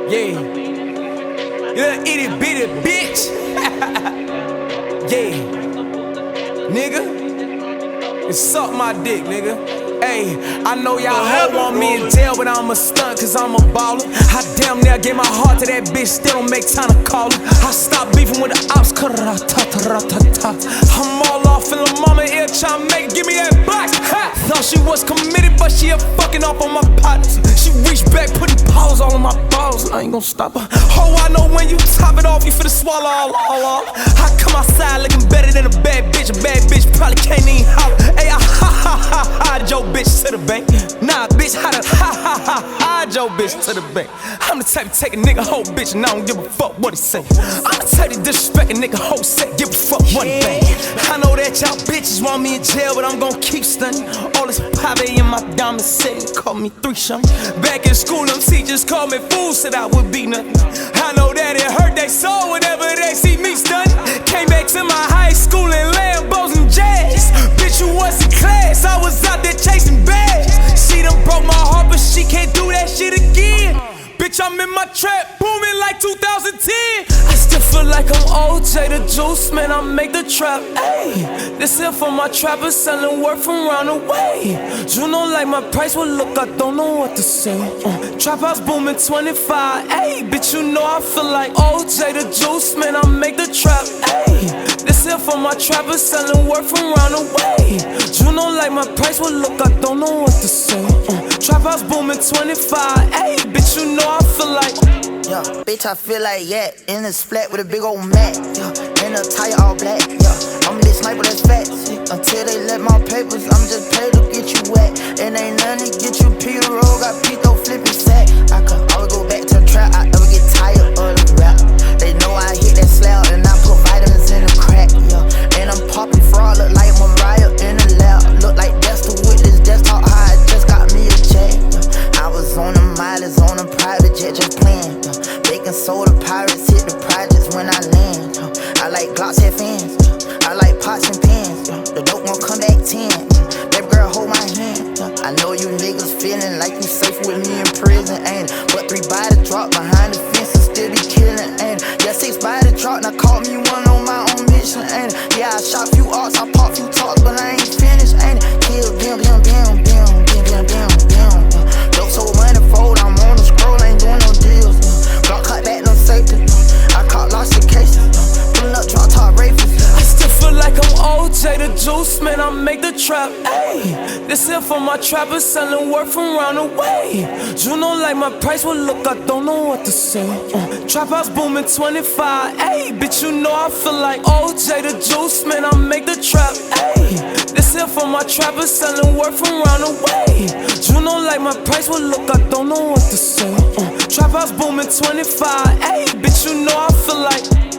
Yeah. You little itty bitty bitch. Yeah. Nigga. It's suck my dick, nigga. Ayy, I know y'all hoe want me in jail, but I'm a stunt cause I'm a baller. I damn near gave my heart to that bitch, still don't make time to call her. I stopped beefing with the ops, I'm all off in the mama ear tryna make it, give me that box. Thought she was committed, but she a fucking off on my partners. She reached back, putting paws all on my balls, and I ain't gon' stop her. Oh, I know when you top it off, you finna swallow all off. I come outside looking better than a bad bitch probably can't even holler. Ayy, hide your bitch to the bank. Nah, bitch, hide your bitch to the bank. I'm the type to take a nigga whole bitch and I don't give a fuck what he say. I'm the type to disrespect a nigga whole set, give a fuck what he bang. I know that y'all bitches want me in jail, but I'm gon' keep stunning. All this pave in my diamond city, call me 3 something. Back in school, them teachers called me fool, said I would be nothing. I know that it hurt they soul whenever they see me stunning. Came back to my high school in Lambos and jazz. Bitch, you was in class, I was out there chasing bags. She done broke my heart, but she can't do that shit again. Bitch, I'm in my trap, booming like 2010. I still feel like I'm OJ the Juice, man, I make the trap, ayy. This here for my trappers selling work from round the way. You know like my price will look, I don't know what to say. Trap house booming 25, ayy. Bitch, you know I feel like OJ the Juice, man, I make the trap, ayy. This here for my trappers selling work from round the way. You know like my price will look, I don't know what to say. Trap house booming 25, ayy. Bitch, you know I feel like yeah, bitch, I feel like in the splat with a big old mat. Yeah, in a tire all black. Yeah, I'm this sniper that's fat. Until they let my papers, I'm just paid to get you wet. And ain't nothing to get you Peter roll, got Pito flipping sack. I could always go back to the trap, I never get tired of the rap. They know I hit that slab and I put vitamins in the crack. Yeah, and I'm popping fraud, look like Mariah in the lab. Look like Dexter with this desktop high, just got me a check. I was on the mileage, on a private jet, just playing. Baking soda pirates hit the projects when I land. I like Glocks and fans. I like pots and pans. The dope won't come back 10. That girl hold my hand. I know you niggas feeling like you safe with me in prison, ain't it? But 3 body drop behind the fence and still be killing, ain't it? Yeah, 6 body drop, now call me one on my own mission, ain't it? Yeah, I shot few arts, I pop few talks, but I ain't finished, ain't it? Kill, bam, bam, bam, bam, bam, bam, bam, bam. Dope so manifold, I'm on the scroll, ain't doing no deals. Block cut back, no safety. I caught lost the cases. Pulling up, drop top rafers. I still feel like I'm OJ the Juice, man, I make the trap, ayy. This here for my trappers selling work from round the way. You know like my price will look, I don't know what to say. Trap house booming 25, ayy. Bitch, you know I feel like OJ the Juice, man, I make the trap, ayy. This here for my trappers selling work from round the way. You know like my price will look, I don't know what to say. Trap house booming 25, ayy. Bitch, you know I feel like